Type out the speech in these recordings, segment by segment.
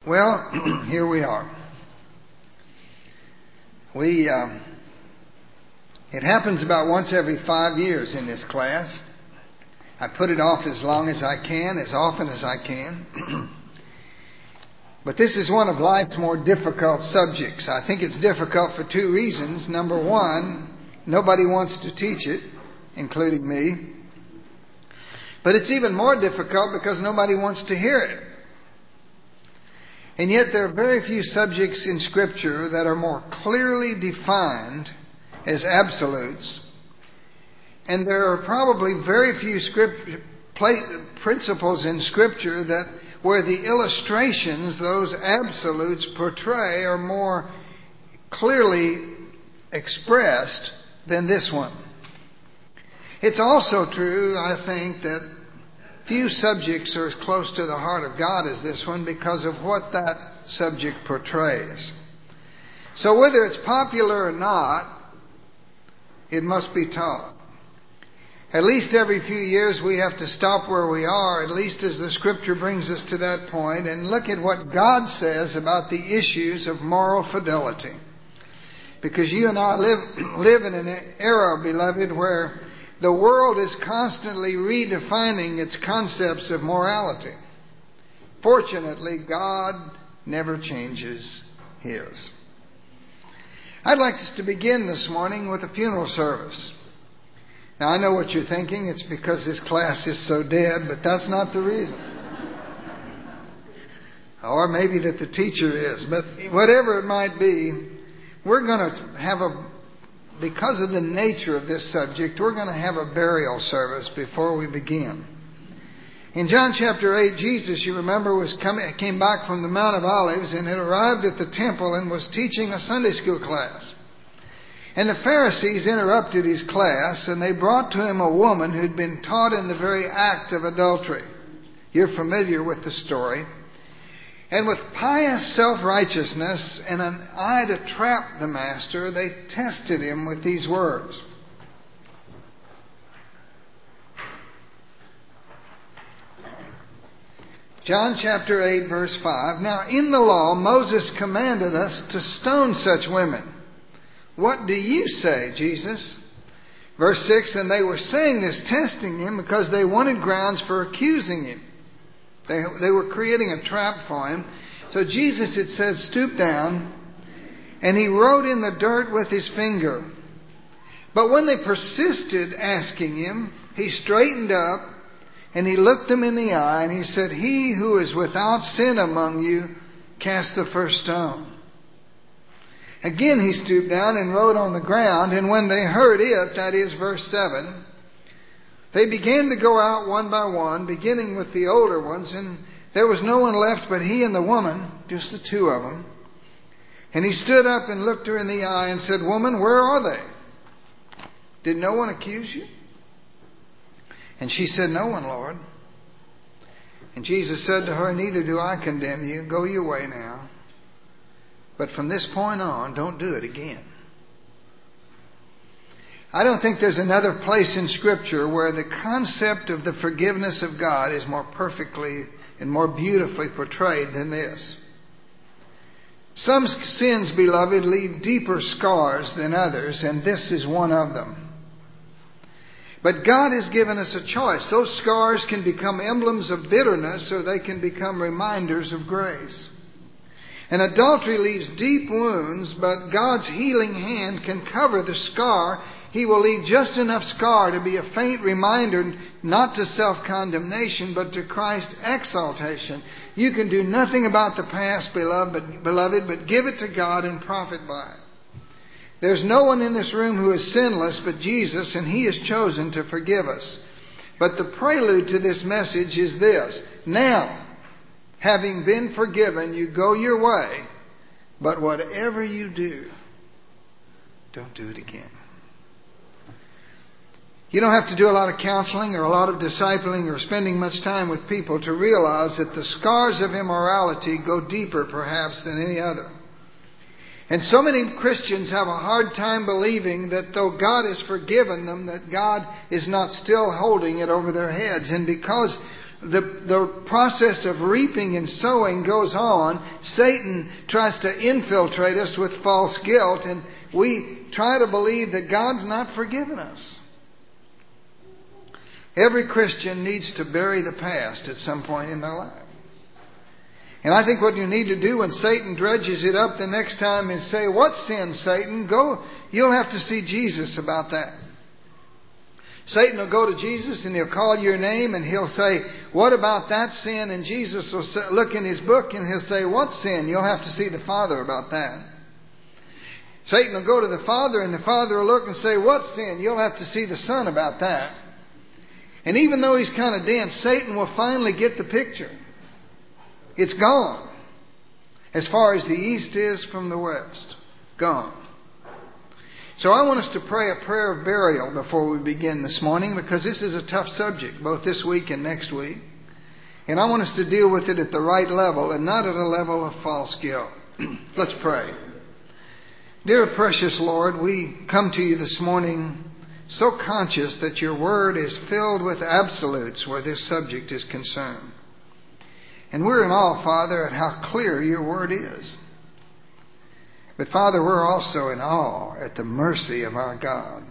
Well, here we are. It happens about once every 5 years in this class. I put it off as long as I can, as often as I can. But this is one of life's more difficult subjects. I think it's difficult for two reasons. Number one, nobody wants to teach it, including me. But it's even more difficult because nobody wants to hear it. And yet there are very few subjects in Scripture that are more clearly defined as absolutes. And there are probably very few principles in Scripture that where the illustrations those absolutes portray are more clearly expressed than this one. It's also true, I think, that few subjects are as close to the heart of God as this one because of what that subject portrays. So whether it's popular or not, it must be taught. At least every few years we have to stop where we are, at least as the Scripture brings us to that point, and look at what God says about the issues of moral fidelity. Because you and I live in an era, beloved, where the world is constantly redefining its concepts of morality. Fortunately, God never changes His. I'd like us to begin this morning with a funeral service. Now, I know what you're thinking. It's because this class is so dead, but that's not the reason. Or maybe that the teacher is. But whatever it might be, we're going to have because of the nature of this subject, we're going to have a burial service before we begin. In John chapter 8, Jesus, you remember, came back from the Mount of Olives and had arrived at the temple and was teaching a Sunday school class. And the Pharisees interrupted his class, and they brought to him a woman who'd been taught in the very act of adultery. You're familiar with the story. And with pious self-righteousness and an eye to trap the master, they tested him with these words. John chapter 8, verse 5. Now in the law, Moses commanded us to stone such women. What do you say, Jesus? Verse 6, and they were saying this, testing him, because they wanted grounds for accusing him. They were creating a trap for him. So Jesus, it says, stooped down, and he wrote in the dirt with his finger. But when they persisted asking him, he straightened up, and he looked them in the eye, and he said, he who is without sin among you, cast the first stone. Again he stooped down and wrote on the ground, and when they heard it, that is verse 7, they began to go out one by one, beginning with the older ones, and there was no one left but he and the woman, just the two of them. And he stood up and looked her in the eye and said, woman, where are they? Did no one accuse you? And she said, no one, Lord. And Jesus said to her, neither do I condemn you. Go your way now. But from this point on, don't do it again. I don't think there's another place in Scripture where the concept of the forgiveness of God is more perfectly and more beautifully portrayed than this. Some sins, beloved, leave deeper scars than others, and this is one of them. But God has given us a choice. Those scars can become emblems of bitterness, or they can become reminders of grace. And adultery leaves deep wounds, but God's healing hand can cover the scar. He will leave just enough scar to be a faint reminder, not to self-condemnation, but to Christ's exaltation. You can do nothing about the past, beloved, but give it to God and profit by it. There's no one in this room who is sinless but Jesus, and He has chosen to forgive us. But the prelude to this message is this. Now, having been forgiven, you go your way, but whatever you do, don't do it again. You don't have to do a lot of counseling or a lot of discipling or spending much time with people to realize that the scars of immorality go deeper perhaps than any other. And so many Christians have a hard time believing that though God has forgiven them, that God is not still holding it over their heads. And because the process of reaping and sowing goes on. Satan tries to infiltrate us with false guilt, and we try to believe that God's not forgiven us. Every Christian needs to bury the past at some point in their life. And I think what you need to do when Satan dredges it up the next time is say, "What sin, Satan? Go." You'll have to see Jesus about that. Satan will go to Jesus and he'll call your name and he'll say, "What about that sin?" And Jesus will look in his book and he'll say, "What sin?" You'll have to see the Father about that. Satan will go to the Father and the Father will look and say, "What sin?" You'll have to see the Son about that. And even though he's kind of dense, Satan will finally get the picture. It's gone. As far as the east is from the west. Gone. So I want us to pray a prayer of burial before we begin this morning, because this is a tough subject, both this week and next week. And I want us to deal with it at the right level and not at a level of false guilt. Let's pray. Dear precious Lord, we come to you this morning so conscious that your word is filled with absolutes where this subject is concerned. And we're in awe, Father, at how clear your word is. But Father, we're also in awe at the mercy of our God.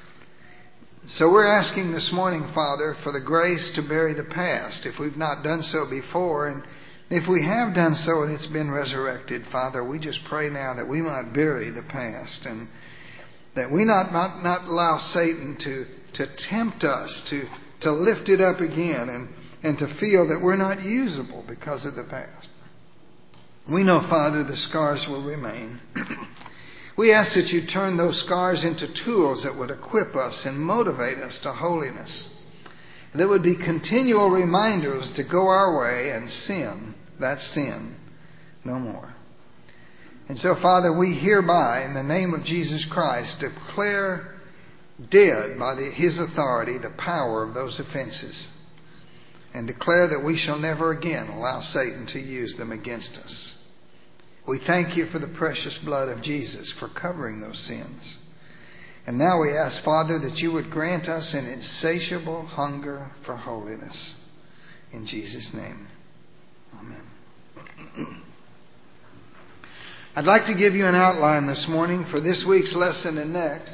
So we're asking this morning, Father, for the grace to bury the past if we've not done so before. And if we have done so and it's been resurrected, Father, we just pray now that we might bury the past and that we not allow Satan to tempt us to lift it up again and to feel that we're not usable because of the past. We know, Father, the scars will remain. We ask that you turn those scars into tools that would equip us and motivate us to holiness. That would be continual reminders to go our way and sin, that sin, no more. And so, Father, we hereby, in the name of Jesus Christ, declare dead by His authority the power of those offenses. And declare that we shall never again allow Satan to use them against us. We thank you for the precious blood of Jesus for covering those sins. And now we ask, Father, that you would grant us an insatiable hunger for holiness. In Jesus' name. Amen. I'd like to give you an outline this morning for this week's lesson and next.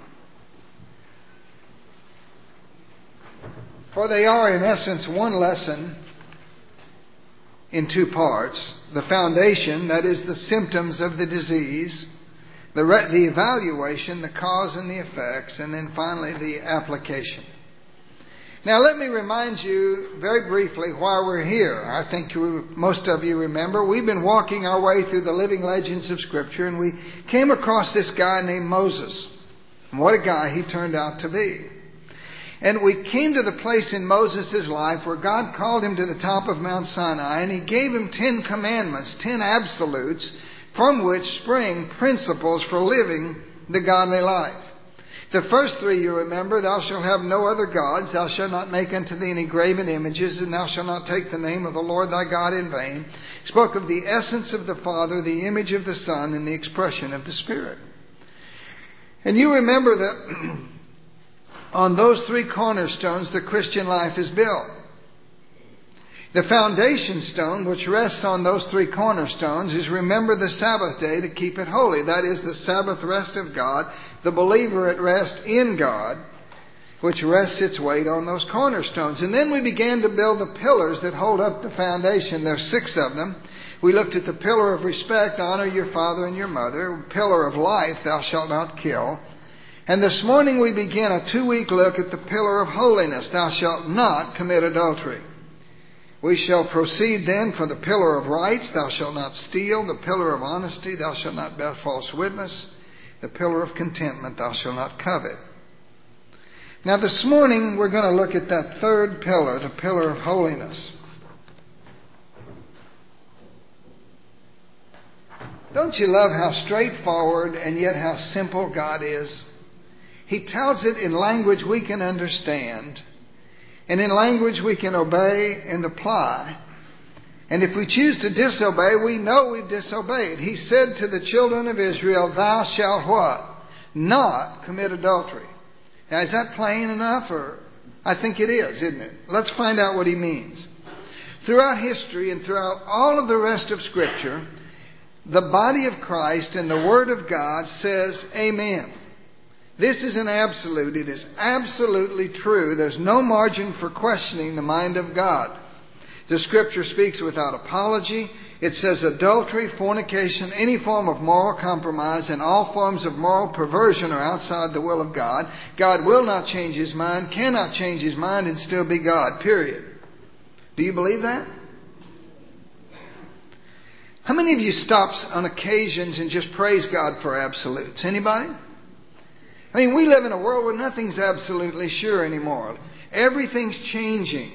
For they are, in essence, one lesson in two parts. The foundation, that is the symptoms of the disease, the evaluation, the cause and the effects, and then finally the application. Now let me remind you very briefly why we're here. I think most of you remember we've been walking our way through the living legends of Scripture, and we came across this guy named Moses. And what a guy he turned out to be. And we came to the place in Moses' life where God called him to the top of Mount Sinai and He gave him 10 commandments, 10 absolutes, from which spring principles for living the godly life. The first 3 you remember: thou shalt have no other gods, thou shalt not make unto thee any graven images, and thou shalt not take the name of the Lord thy God in vain. Spoke of the essence of the Father, the image of the Son, and the expression of the Spirit. And you remember that on those 3 cornerstones the Christian life is built. The foundation stone, which rests on those 3 cornerstones, is remember the Sabbath day to keep it holy. That is the Sabbath rest of God, the believer at rest in God, which rests its weight on those cornerstones. And then we began to build the pillars that hold up the foundation. There are 6 of them. We looked at the pillar of respect: honor your father and your mother. Pillar of life: thou shalt not kill. And this morning we begin a 2-week look at the pillar of holiness: thou shalt not commit adultery. We shall proceed then for the pillar of rights: thou shalt not steal. The pillar of honesty: thou shalt not bear false witness. The pillar of contentment: thou shalt not covet. Now this morning we're going to look at that 3rd pillar, the pillar of holiness. Don't you love how straightforward and yet how simple God is? He tells it in language we can understand, and in language we can obey and apply. And if we choose to disobey, we know we've disobeyed. He said to the children of Israel, thou shalt what? Not commit adultery. Now, is that plain enough? Or I think it is, isn't it? Let's find out what he means. Throughout history and throughout all of the rest of Scripture, the body of Christ and the Word of God says amen. This is an absolute. It is absolutely true. There's no margin for questioning the mind of God. The Scripture speaks without apology. It says adultery, fornication, any form of moral compromise, and all forms of moral perversion are outside the will of God. God will not change His mind, cannot change His mind, and still be God, period. Do you believe that? How many of you stops on occasions and just praise God for absolutes? Anybody? I mean, we live in a world where nothing's absolutely sure anymore. Everything's changing.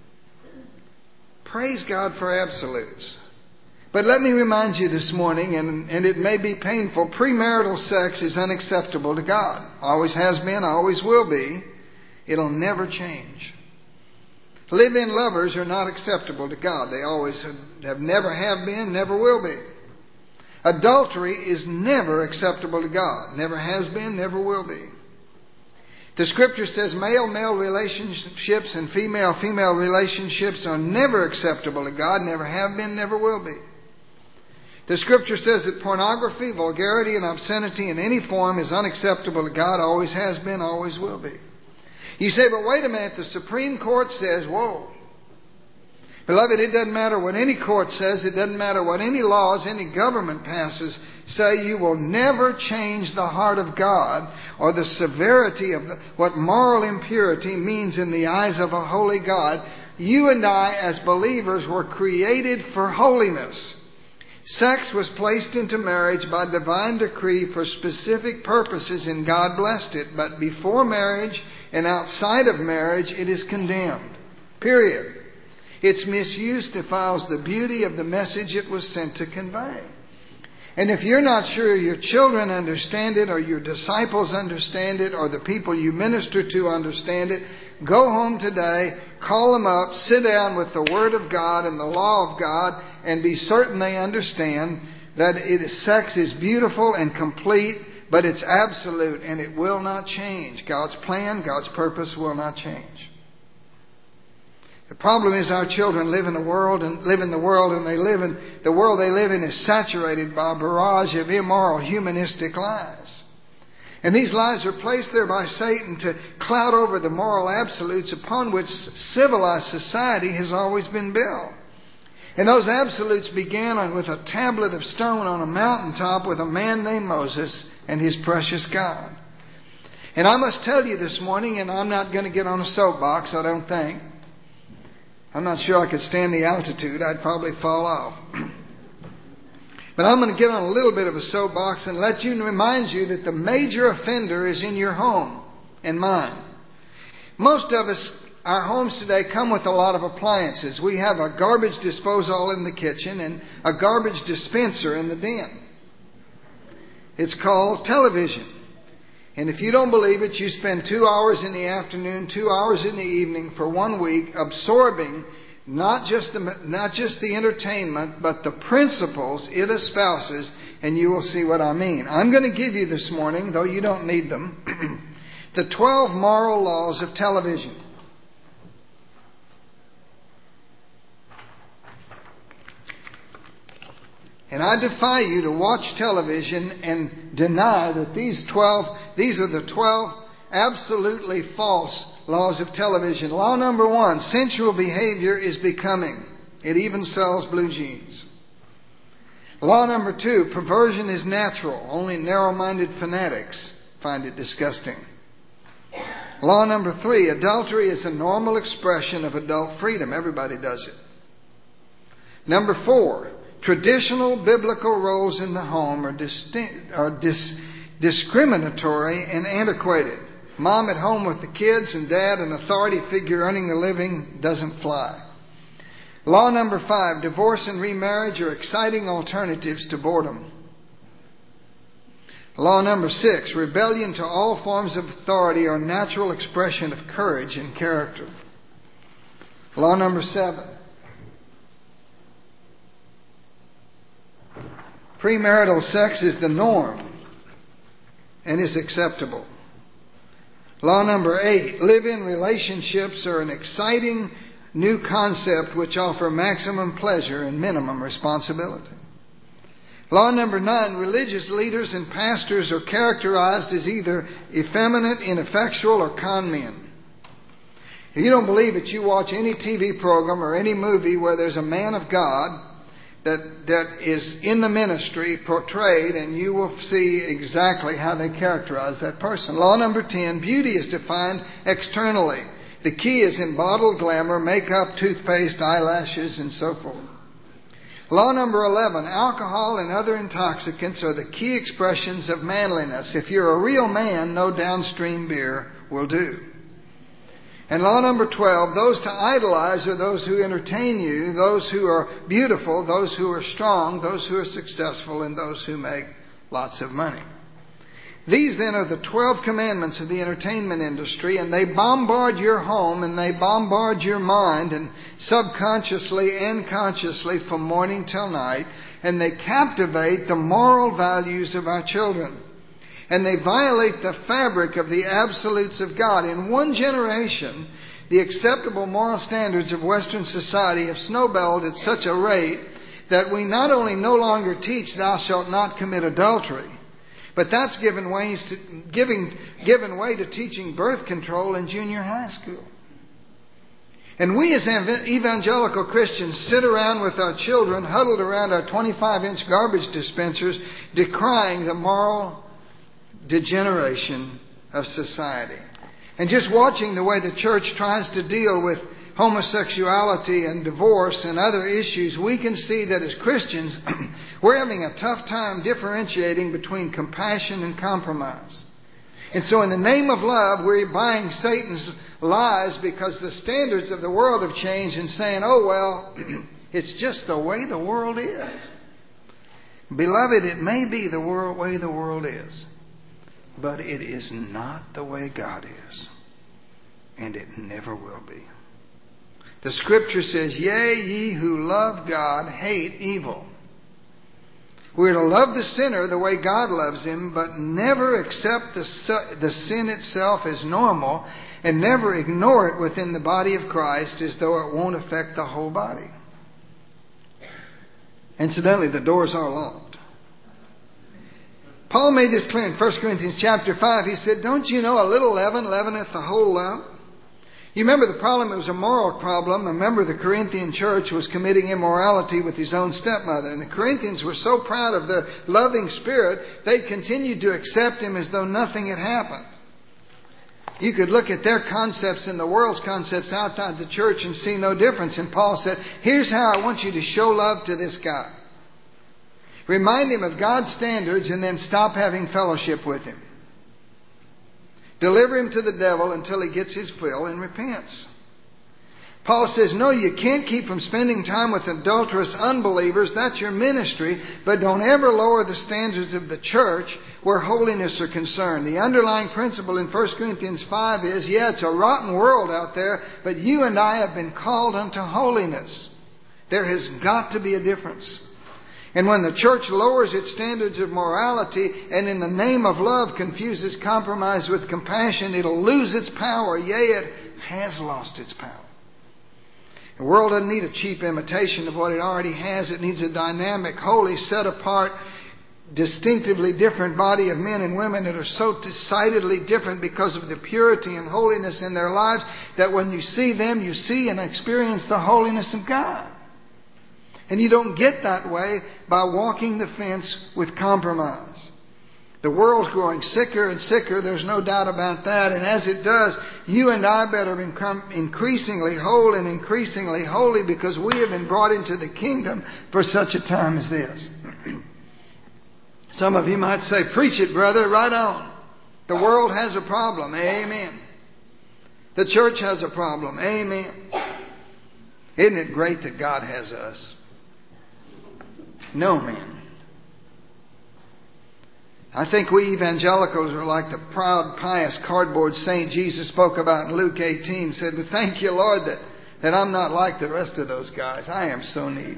Praise God for absolutes. But let me remind you this morning, and it may be painful, premarital sex is unacceptable to God. Always has been, always will be. It'll never change. Live-in lovers are not acceptable to God. They always never have been, never will be. Adultery is never acceptable to God. Never has been, never will be. The Scripture says male-male relationships and female-female relationships are never acceptable to God. Never have been, never will be. The Scripture says that pornography, vulgarity, and obscenity in any form is unacceptable to God. Always has been, always will be. You say, but wait a minute, the Supreme Court says, whoa. Beloved, it doesn't matter what any court says. It doesn't matter what any laws, any government passes. Say you will never change the heart of God or the severity of what moral impurity means in the eyes of a holy God. You and I, as believers, were created for holiness. Sex was placed into marriage by divine decree for specific purposes, and God blessed it. But before marriage and outside of marriage, it is condemned. Period. Its misuse defiles the beauty of the message it was sent to convey. And if you're not sure your children understand it, or your disciples understand it, or the people you minister to understand it, go home today, call them up, sit down with the Word of God and the law of God, and be certain they understand that sex is beautiful and complete, but it's absolute and it will not change. God's plan, God's purpose will not change. The problem is our children live in the world and the world they live in is saturated by a barrage of immoral humanistic lies. And these lies are placed there by Satan to cloud over the moral absolutes upon which civilized society has always been built. And those absolutes began with a tablet of stone on a mountaintop with a man named Moses and his precious God. And I must tell you this morning, and I'm not going to get on a soapbox, I don't think. I'm not sure I could stand the altitude. I'd probably fall off. But I'm going to get on a little bit of a soapbox and remind you that the major offender is in your home and mine. Most of us, our homes today come with a lot of appliances. We have a garbage disposal in the kitchen and a garbage dispenser in the den. It's called television. And if you don't believe it, you spend 2 hours in the afternoon, 2 hours in the evening for 1 week absorbing not just the entertainment, but the principles it espouses, and you will see what I mean. I'm going to give you this morning, though you don't need them, the 12 moral laws of television. And I defy you to watch television and deny that these are the 12 absolutely false laws of television. Law number 1, sensual behavior is becoming. It even sells blue jeans. Law number 2, perversion is natural. Only narrow-minded fanatics find it disgusting. Law number 3, adultery is a normal expression of adult freedom. Everybody does it. Number 4, traditional biblical roles in the home are discriminatory and antiquated. Mom at home with the kids and dad, an authority figure earning the living, doesn't fly. Law number 5, divorce and remarriage are exciting alternatives to boredom. Law number 6, rebellion to all forms of authority are a natural expression of courage and character. Law number 7, premarital sex is the norm and is acceptable. Law number 8, live-in relationships are an exciting new concept which offer maximum pleasure and minimum responsibility. Law number 9, religious leaders and pastors are characterized as either effeminate, ineffectual, or con men. If you don't believe it, you watch any TV program or any movie where there's a man of God that is in the ministry portrayed, and you will see exactly how they characterize that person. Law number 10, beauty is defined externally. The key is in bottled glamour, makeup, toothpaste, eyelashes, and so forth. Law number 11, alcohol and other intoxicants are the key expressions of manliness. If you're a real man, no downstream beer will do. And law number 12, those to idolize are those who entertain you, those who are beautiful, those who are strong, those who are successful, and those who make lots of money. These then are the 12 commandments of the entertainment industry, and they bombard your home and they bombard your mind, and subconsciously and consciously from morning till night, and they captivate the moral values of our children. And they violate the fabric of the absolutes of God. In one generation, the acceptable moral standards of Western society have snowballed at such a rate that we not only no longer teach thou shalt not commit adultery, but that's given way to teaching birth control in junior high school. And we as evangelical Christians sit around with our children huddled around our 25-inch garbage dispensers, decrying the moral degeneration of society. And just watching the way the church tries to deal with homosexuality and divorce and other issues, we can see that as Christians, we're having a tough time differentiating between compassion and compromise. And so in the name of love, we're buying Satan's lies because the standards of the world have changed and saying, oh, well, it's just the way the world is. Beloved, it may be the way the world is, but it is not the way God is. And it never will be. The Scripture says, yea, ye who love God hate evil. We're to love the sinner the way God loves him, but never accept the sin itself as normal, and never ignore it within the body of Christ as though it won't affect the whole body. Incidentally, the doors are locked. Paul made this clear in 1 Corinthians chapter 5. He said, don't you know a little leaven leaveneth the whole lump? You remember the problem, it was a moral problem. A member of the Corinthian church was committing immorality with his own stepmother. And the Corinthians were so proud of their loving spirit, they continued to accept him as though nothing had happened. You could look at their concepts and the world's concepts outside the church and see no difference. And Paul said, here's how I want you to show love to this guy. Remind him of God's standards and then stop having fellowship with him. Deliver him to the devil until he gets his fill and repents. Paul says, no, you can't keep from spending time with adulterous unbelievers. That's your ministry. But don't ever lower the standards of the church where holiness are concerned. The underlying principle in 1 Corinthians 5 is, yeah, it's a rotten world out there, but you and I have been called unto holiness. There has got to be a difference. And when the church lowers its standards of morality and in the name of love confuses compromise with compassion, it'll lose its power. Yea, it has lost its power. The world doesn't need a cheap imitation of what it already has. It needs a dynamic, holy, set apart, distinctively different body of men and women that are so decidedly different because of the purity and holiness in their lives that when you see them, you see and experience the holiness of God. And you don't get that way by walking the fence with compromise. The world's growing sicker and sicker, there's no doubt about that. And as it does, you and I better become increasingly whole and increasingly holy because we have been brought into the kingdom for such a time as this. Some of you might say, preach it, brother, right on. The world has a problem. Amen. The church has a problem. Amen. Isn't it great that God has us? No, man. I think we evangelicals are like the proud, pious cardboard saint Jesus spoke about in Luke 18. Said, thank you, Lord, that I'm not like the rest of those guys. I am so neat.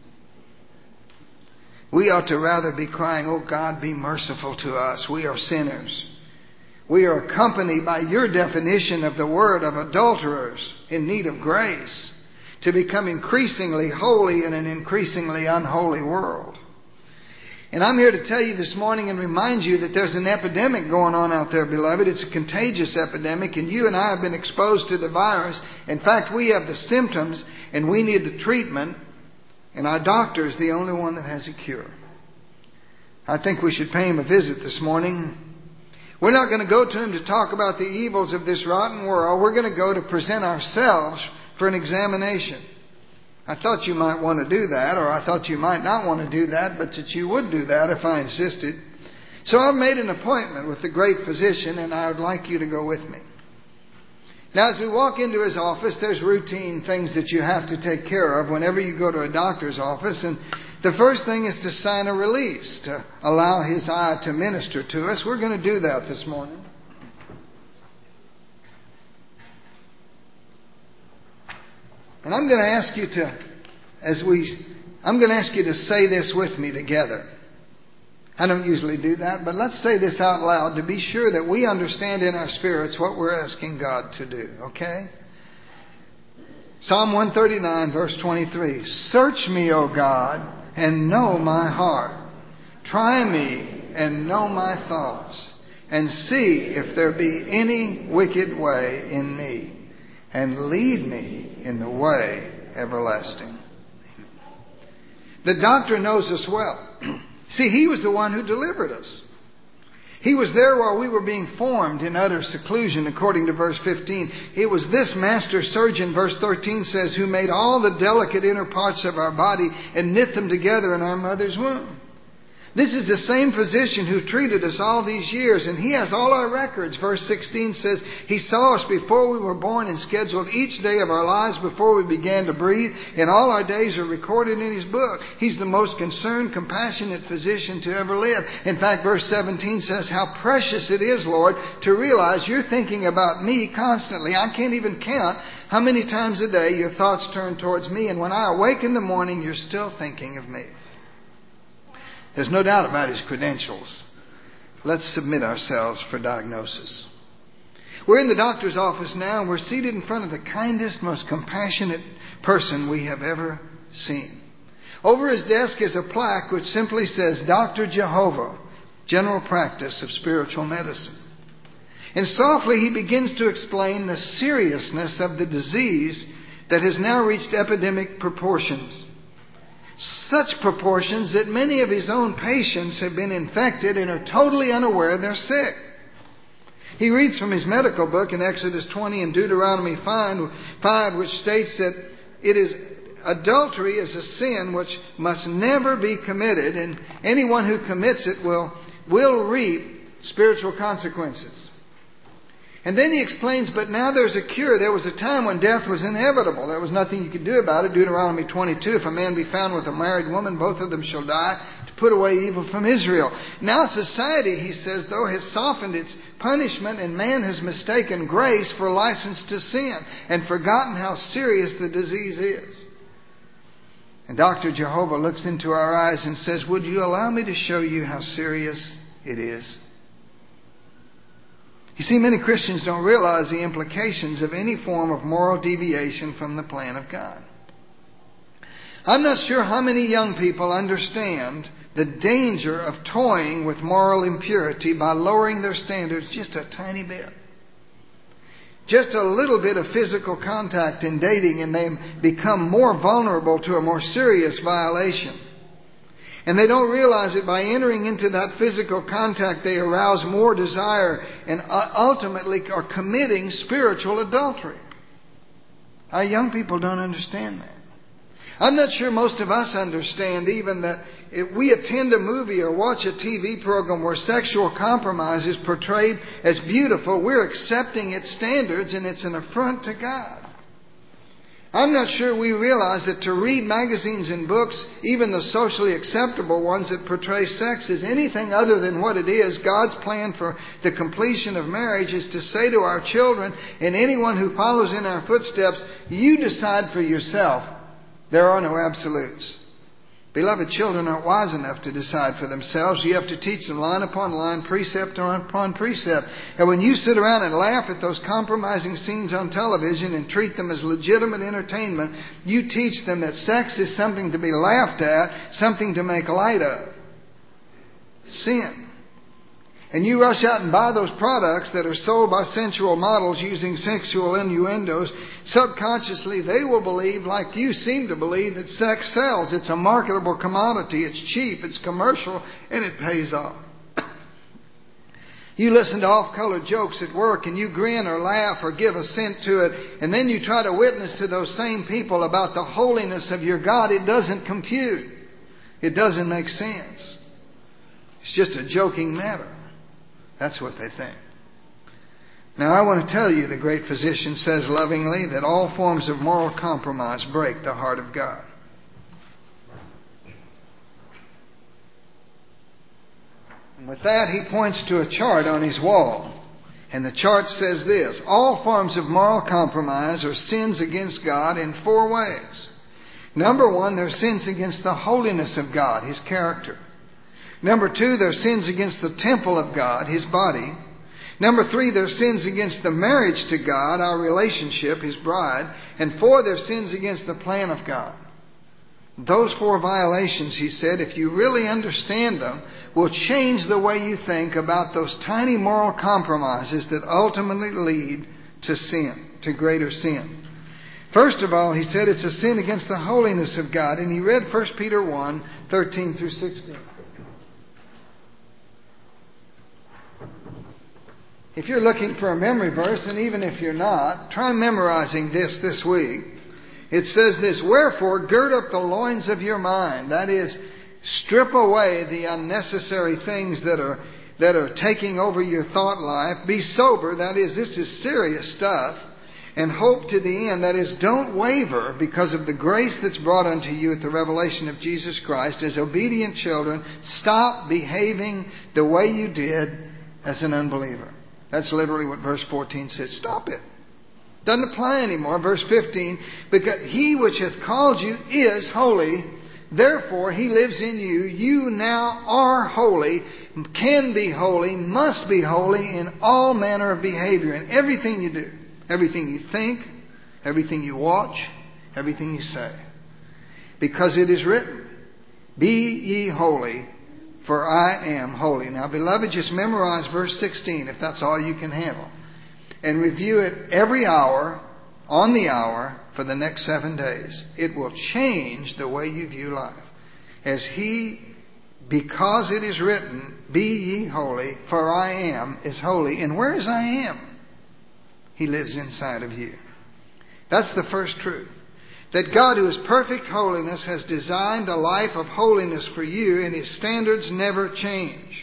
We ought to rather be crying, oh God, be merciful to us. We are sinners. We are accompanied by your definition of the word of adulterers in need of grace. to become increasingly holy in an increasingly unholy world. And I'm here to tell you this morning and remind you that there's an epidemic going on out there, beloved. It's a contagious epidemic, and you and I have been exposed to the virus. In fact, we have the symptoms, and we need the treatment, and our doctor is the only one that has a cure. I think we should pay him a visit this morning. We're not going to go to him to talk about the evils of this rotten world. We're going to go to present ourselves for an examination. I thought you might want to do that, or I thought you might not want to do that, but that you would do that if I insisted. So I've made an appointment with the great physician, and I would like you to go with me. Now, as we walk into his office, there's routine things that you have to take care of whenever you go to a doctor's office. And the first thing is to sign a release to allow his eye to minister to us. We're going to do that this morning. And I'm going to ask you to say this with me together. I don't usually do that, but let's say this out loud to be sure that we understand in our spirits what we're asking God to do, okay? Psalm 139, verse 23. Search me, O God, and know my heart. Try me and know my thoughts, and see if there be any wicked way in me, and lead me in the way everlasting. The doctor knows us well. See, he was the one who delivered us. He was there while we were being formed in utter seclusion, according to verse 15. It was this master surgeon, verse 13 says, who made all the delicate inner parts of our body and knit them together in our mother's womb. This is the same physician who treated us all these years, and he has all our records. Verse 16 says, he saw us before we were born and scheduled each day of our lives before we began to breathe, and all our days are recorded in his book. He's the most concerned, compassionate physician to ever live. In fact, verse 17 says, how precious it is, Lord, to realize you're thinking about me constantly. I can't even count how many times a day your thoughts turn towards me, and when I awake in the morning, you're still thinking of me. There's no doubt about his credentials. Let's submit ourselves for diagnosis. We're in the doctor's office now, and we're seated in front of the kindest, most compassionate person we have ever seen. Over his desk is a plaque which simply says, Dr. Jehovah, General Practice of Spiritual Medicine. And softly he begins to explain the seriousness of the disease that has now reached epidemic proportions. Such proportions that many of his own patients have been infected and are totally unaware they're sick. He reads from his medical book in Exodus 20 and Deuteronomy 5, which states that adultery is a sin which must never be committed, and anyone who commits it will reap spiritual consequences. And then he explains, but now there's a cure. There was a time when death was inevitable. There was nothing you could do about it. Deuteronomy 22, if a man be found with a married woman, both of them shall die, to put away evil from Israel. Now society, he says, though, has softened its punishment, and man has mistaken grace for license to sin and forgotten how serious the disease is. And Dr. Jehovah looks into our eyes and says, would you allow me to show you how serious it is? You see, many Christians don't realize the implications of any form of moral deviation from the plan of God. I'm not sure how many young people understand the danger of toying with moral impurity by lowering their standards just a tiny bit. Just a little bit of physical contact in dating, and they become more vulnerable to a more serious violation. And they don't realize it. By entering into that physical contact, they arouse more desire and ultimately are committing spiritual adultery. Our young people don't understand that. I'm not sure most of us understand even that if we attend a movie or watch a TV program where sexual compromise is portrayed as beautiful, we're accepting its standards, and it's an affront to God. I'm not sure we realize that to read magazines and books, even the socially acceptable ones that portray sex as anything other than what it is, God's plan for the completion of marriage is to say to our children and anyone who follows in our footsteps, you decide for yourself. There are no absolutes. Beloved, children aren't wise enough to decide for themselves. You have to teach them line upon line, precept upon precept. And when you sit around and laugh at those compromising scenes on television and treat them as legitimate entertainment, you teach them that sex is something to be laughed at, something to make light of. Sin. And you rush out and buy those products that are sold by sensual models using sexual innuendos. Subconsciously, they will believe, like you seem to believe, that sex sells. It's a marketable commodity. It's cheap. It's commercial. And it pays off. You listen to off-color jokes at work and you grin or laugh or give assent to it. And then you try to witness to those same people about the holiness of your God. It doesn't compute. It doesn't make sense. It's just a joking matter. That's what they think. Now I want to tell you, the great physician says lovingly, that all forms of moral compromise break the heart of God. And with that, he points to a chart on his wall. And the chart says this: all forms of moral compromise are sins against God in 4 ways. Number 1, they're sins against the holiness of God, His character. Number 2, they're sins against the temple of God, His body. Number 3, they're sins against the marriage to God, our relationship, His bride. And 4, they're sins against the plan of God. Those 4 violations, he said, if you really understand them, will change the way you think about those tiny moral compromises that ultimately lead to sin, to greater sin. First of all, he said it's a sin against the holiness of God. And he read 1 Peter 1, 13 through 16. If you're looking for a memory verse, and even if you're not, try memorizing this week. It says this: wherefore, gird up the loins of your mind. That is, strip away the unnecessary things that are taking over your thought life. Be sober. That is, this is serious stuff. And hope to the end. That is, don't waver because of the grace that's brought unto you at the revelation of Jesus Christ. As obedient children, stop behaving the way you did as an unbeliever. That's literally what verse 14 says. Stop it. Doesn't apply anymore. Verse 15, because he which hath called you is holy, therefore he lives in you. You now are holy, can be holy, must be holy in all manner of behavior, in everything you do, everything you think, everything you watch, everything you say. Because it is written, be ye holy, for I am holy. Now, beloved, just memorize verse 16 if that's all you can handle. And review it every hour, on the hour, for the next 7 days. It will change the way you view life. Because it is written, be ye holy, for I am is holy. And where is I am? He lives inside of you. That's the first truth. That God, who is perfect holiness, has designed a life of holiness for you, and His standards never change.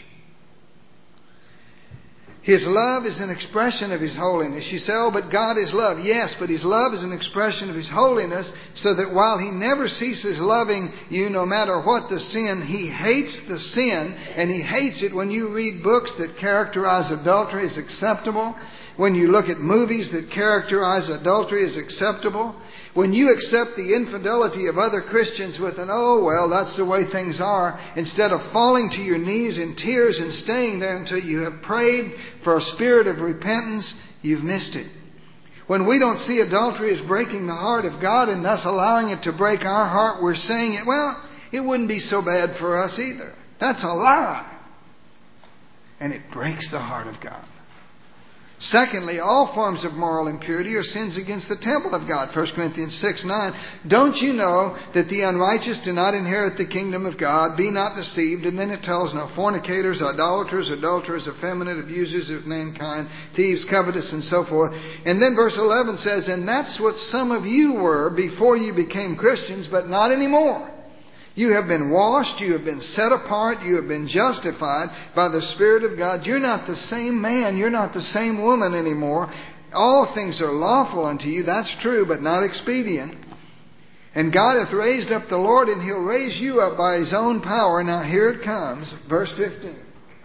His love is an expression of His holiness. You say, oh, but God is love. Yes, but His love is an expression of His holiness, so that while He never ceases loving you, no matter what the sin, He hates the sin, and He hates it when you read books that characterize adultery as acceptable, when you look at movies that characterize adultery as acceptable, when you accept the infidelity of other Christians with an, oh, well, that's the way things are, instead of falling to your knees in tears and staying there until you have prayed for a spirit of repentance, you've missed it. When we don't see adultery as breaking the heart of God and thus allowing it to break our heart, we're saying, well, it wouldn't be so bad for us either. That's a lie. And it breaks the heart of God. Secondly, all forms of moral impurity are sins against the temple of God. 1 Corinthians 6:9. Don't you know that the unrighteous do not inherit the kingdom of God? Be not deceived. And then it tells, no fornicators, idolaters, adulterers, effeminate, abusers of mankind, thieves, covetous, and so forth. And then verse 11 says, and that's what some of you were before you became Christians, but not anymore. You have been washed, you have been set apart, you have been justified by the Spirit of God. You're not the same man, you're not the same woman anymore. All things are lawful unto you, that's true, but not expedient. And God hath raised up the Lord, and He'll raise you up by His own power. Now here it comes, verse 15.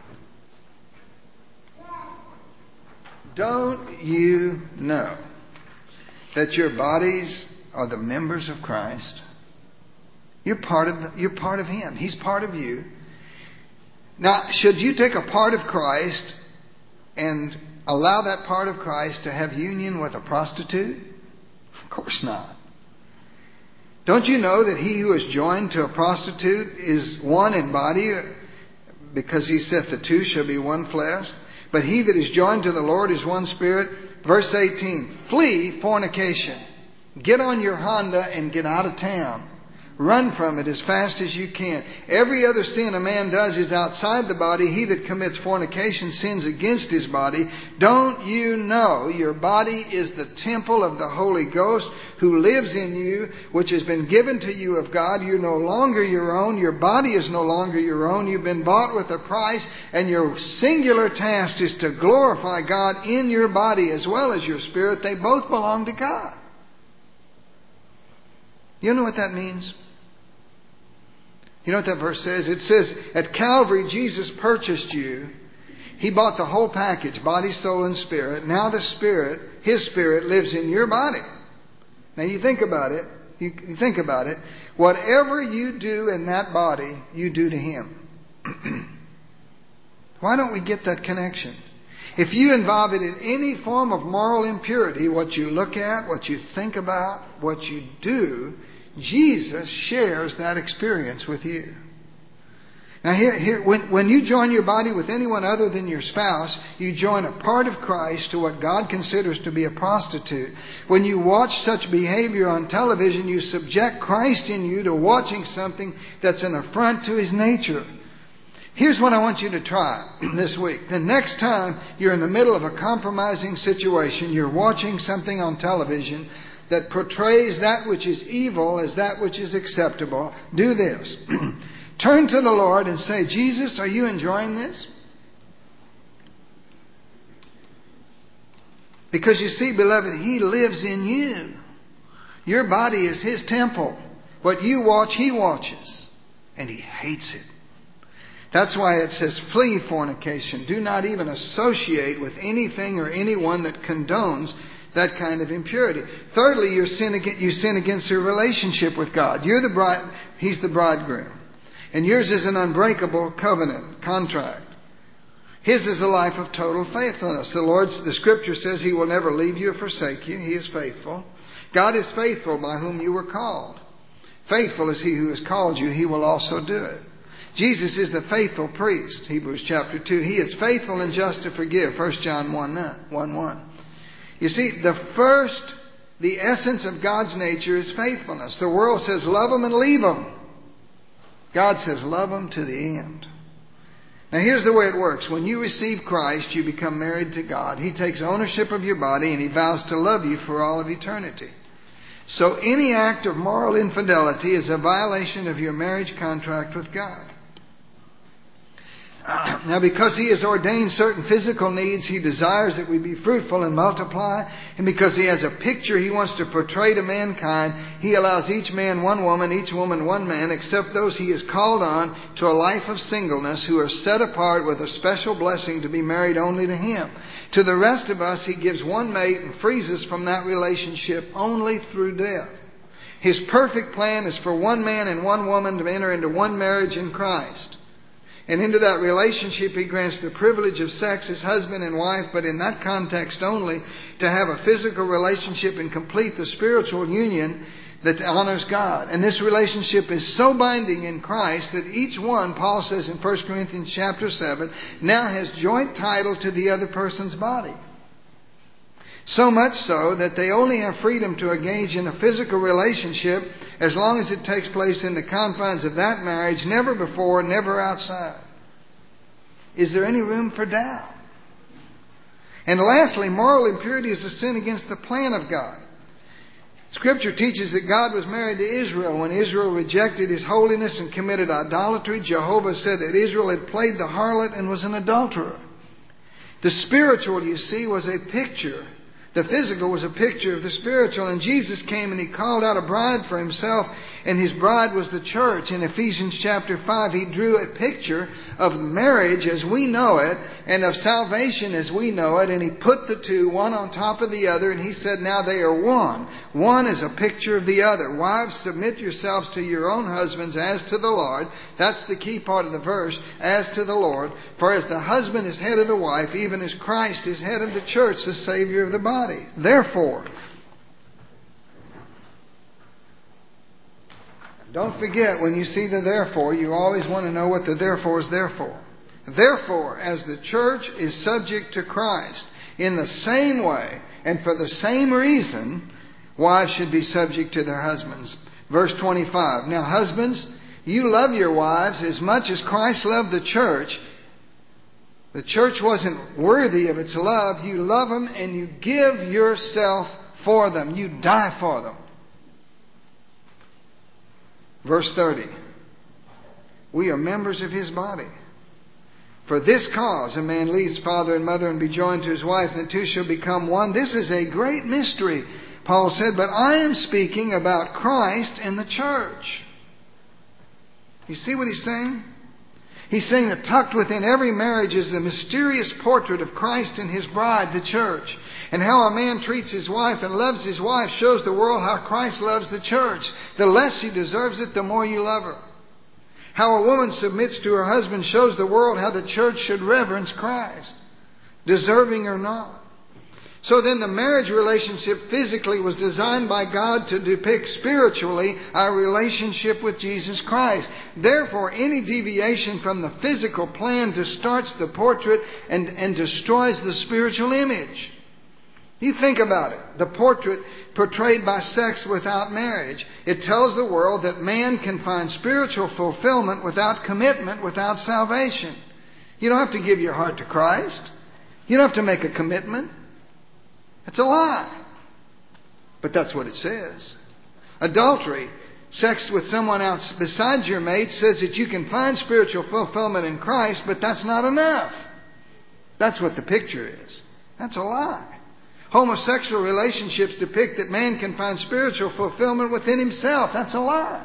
Don't you know that your bodies are the members of Christ? You're part of Him. He's part of you. Now, should you take a part of Christ and allow that part of Christ to have union with a prostitute? Of course not. Don't you know that he who is joined to a prostitute is one in body, because He saith the two shall be one flesh? But he that is joined to the Lord is one spirit. Verse 18, flee fornication. Get on your Honda and get out of town. Run from it as fast as you can. Every other sin a man does is outside the body. He that commits fornication sins against his body. Don't you know your body is the temple of the Holy Ghost who lives in you, which has been given to you of God? You're no longer your own. Your body is no longer your own. You've been bought with a price, and your singular task is to glorify God in your body as well as your spirit. They both belong to God. You know what that means? You know what that verse says? It says, at Calvary, Jesus purchased you. He bought the whole package, body, soul, and spirit. Now the Spirit, His Spirit, lives in your body. Now you think about it. You think about it. Whatever you do in that body, you do to Him. Why don't we get that connection? If you involve it in any form of moral impurity, what you look at, what you think about, what you do, Jesus shares that experience with you. Now when you join your body with anyone other than your spouse, you join a part of Christ to what God considers to be a prostitute. When you watch such behavior on television, you subject Christ in you to watching something that's an affront to His nature. Here's what I want you to try this week. The next time you're in the middle of a compromising situation, you're watching something on television that portrays that which is evil as that which is acceptable, do this. Turn to the Lord and say, Jesus, are you enjoying this? Because you see, beloved, He lives in you. Your body is His temple. What you watch, He watches. And He hates it. That's why it says, flee fornication. Do not even associate with anything or anyone that condones that kind of impurity. Thirdly, you sin against your relationship with God. You're the bride, He's the bridegroom. And yours is an unbreakable covenant, contract. His is a life of total faithfulness. The Scripture says He will never leave you or forsake you. He is faithful. God is faithful by whom you were called. Faithful is He who has called you. He will also do it. Jesus is the faithful priest, Hebrews chapter 2. He is faithful and just to forgive, 1 John 1:1. You see, the essence of God's nature is faithfulness. The world says, love them and leave them. God says, love them to the end. Now here's the way it works. When you receive Christ, you become married to God. He takes ownership of your body and He vows to love you for all of eternity. So any act of moral infidelity is a violation of your marriage contract with God. Now, because He has ordained certain physical needs, He desires that we be fruitful and multiply. And because He has a picture He wants to portray to mankind, He allows each man one woman, each woman one man, except those He has called on to a life of singleness, who are set apart with a special blessing to be married only to Him. To the rest of us, He gives one mate and frees us from that relationship only through death. His perfect plan is for one man and one woman to enter into one marriage in Christ. And into that relationship He grants the privilege of sex as husband and wife, but in that context only, to have a physical relationship and complete the spiritual union that honors God. And this relationship is so binding in Christ that each one, Paul says in 1 Corinthians chapter 7, now has joint title to the other person's body. So much so that they only have freedom to engage in a physical relationship as long as it takes place in the confines of that marriage, never before, never outside. Is there any room for doubt? And lastly, moral impurity is a sin against the plan of God. Scripture teaches that God was married to Israel. When Israel rejected His holiness and committed idolatry, Jehovah said that Israel had played the harlot and was an adulterer. The spiritual, you see, was a picture. The physical was a picture of the spiritual. And Jesus came and He called out a bride for Himself. And His bride was the church. In Ephesians chapter 5, He drew a picture of marriage as we know it and of salvation as we know it. And He put the two, one on top of the other, and He said, now they are one. One is a picture of the other. Wives, submit yourselves to your own husbands as to the Lord. That's the key part of the verse, as to the Lord. For as the husband is head of the wife, even as Christ is head of the church, the Savior of the body. Therefore, don't forget, when you see the therefore, you always want to know what the therefore is there for. Therefore, as the church is subject to Christ, in the same way and for the same reason, wives should be subject to their husbands. Verse 25. Now, husbands, you love your wives as much as Christ loved the church. The church wasn't worthy of its love. You love them and you give yourself for them. You die for them. Verse 30. We are members of His body. For this cause a man leaves father and mother and be joined to his wife, and the two shall become one. This is a great mystery, Paul said, but I am speaking about Christ and the church. You see what he's saying? He's saying that tucked within every marriage is the mysterious portrait of Christ and His bride, the church. And how a man treats his wife and loves his wife shows the world how Christ loves the church. The less she deserves it, the more you love her. How a woman submits to her husband shows the world how the church should reverence Christ, deserving or not. So then the marriage relationship physically was designed by God to depict spiritually our relationship with Jesus Christ. Therefore, any deviation from the physical plan distorts the portrait and destroys the spiritual image. You think about it. The portrait portrayed by sex without marriage. It tells the world that man can find spiritual fulfillment without commitment, without salvation. You don't have to give your heart to Christ. You don't have to make a commitment. It's a lie. But that's what it says. Adultery, sex with someone else besides your mate, says that you can find spiritual fulfillment in Christ, but that's not enough. That's what the picture is. That's a lie. Homosexual relationships depict that man can find spiritual fulfillment within himself. That's a lie.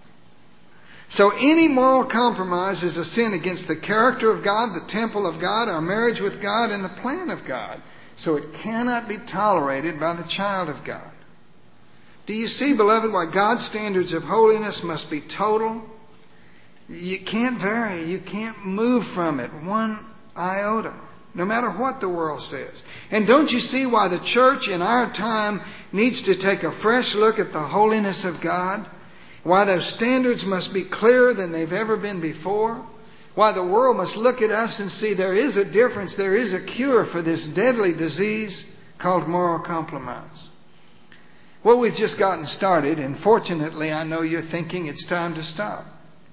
So any moral compromise is a sin against the character of God, the temple of God, our marriage with God, and the plan of God. So it cannot be tolerated by the child of God. Do you see, beloved, why God's standards of holiness must be total? You can't vary. You can't move from it one iota, no matter what the world says. And don't you see why the church in our time needs to take a fresh look at the holiness of God? Why those standards must be clearer than they've ever been before? Why the world must look at us and see there is a difference, there is a cure for this deadly disease called moral compromise. Well, we've just gotten started, and fortunately I know you're thinking it's time to stop.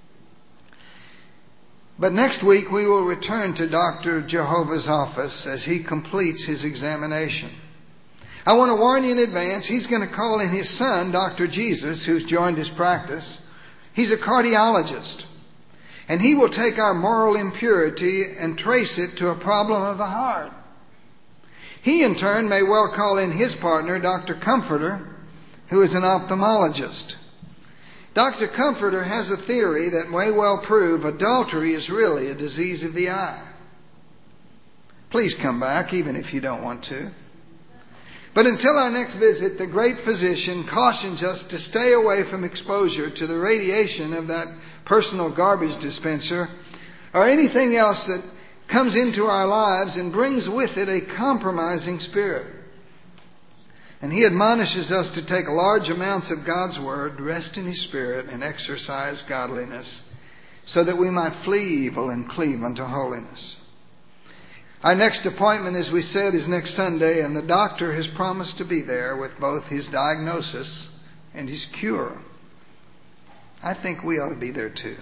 But next week we will return to Dr. Jehovah's office as he completes his examination. I want to warn you in advance, he's going to call in his son, Dr. Jesus, who's joined his practice. He's a cardiologist. And he will take our moral impurity and trace it to a problem of the heart. He, in turn, may well call in his partner, Dr. Comforter, who is an ophthalmologist. Dr. Comforter has a theory that may well prove adultery is really a disease of the eye. Please come back, even if you don't want to. But until our next visit, the great physician cautions us to stay away from exposure to the radiation of that personal garbage dispenser or anything else that comes into our lives and brings with it a compromising spirit. And he admonishes us to take large amounts of God's Word, rest in His Spirit, and exercise godliness, so that we might flee evil and cleave unto holiness. Our next appointment, as we said, is next Sunday, and the doctor has promised to be there with both his diagnosis and his cure. I think we ought to be there too.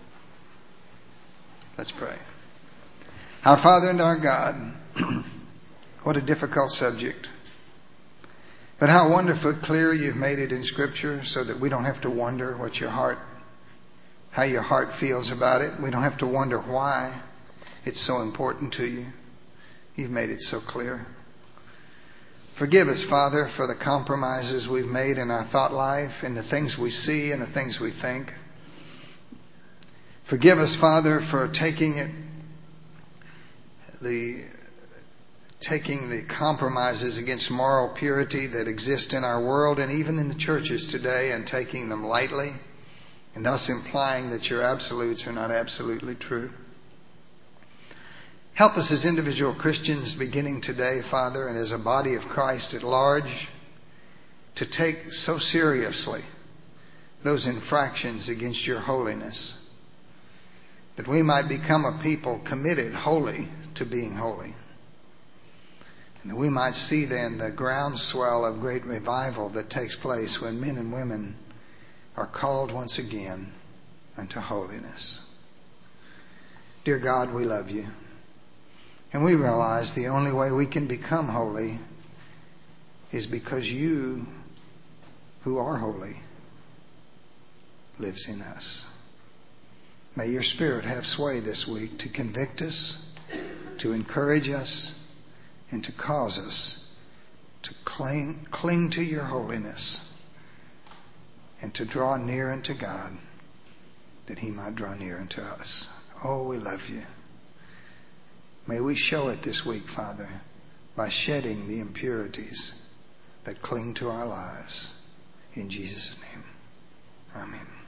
Let's pray. Our Father and our God, what a difficult subject. But how wonderfully clear you've made it in Scripture so that we don't have to wonder how your heart feels about it. We don't have to wonder why it's so important to you. You've made it so clear. Forgive us, Father, for the compromises we've made in our thought life, in the things we see and the things we think. Forgive us, Father, for taking the compromises against moral purity that exist in our world and even in the churches today and taking them lightly, and thus implying that your absolutes are not absolutely true. Help us as individual Christians beginning today, Father, and as a body of Christ at large, to take so seriously those infractions against your holiness, that we might become a people committed wholly to being holy. And that we might see then the groundswell of great revival that takes place when men and women are called once again unto holiness. Dear God, we love you. And we realize the only way we can become holy is because you, who are holy, lives in us. May your Spirit have sway this week to convict us, to encourage us, and to cause us to cling to your holiness and to draw near unto God, that he might draw near unto us. Oh, we love you. May we show it this week, Father, by shedding the impurities that cling to our lives. In Jesus' name, amen.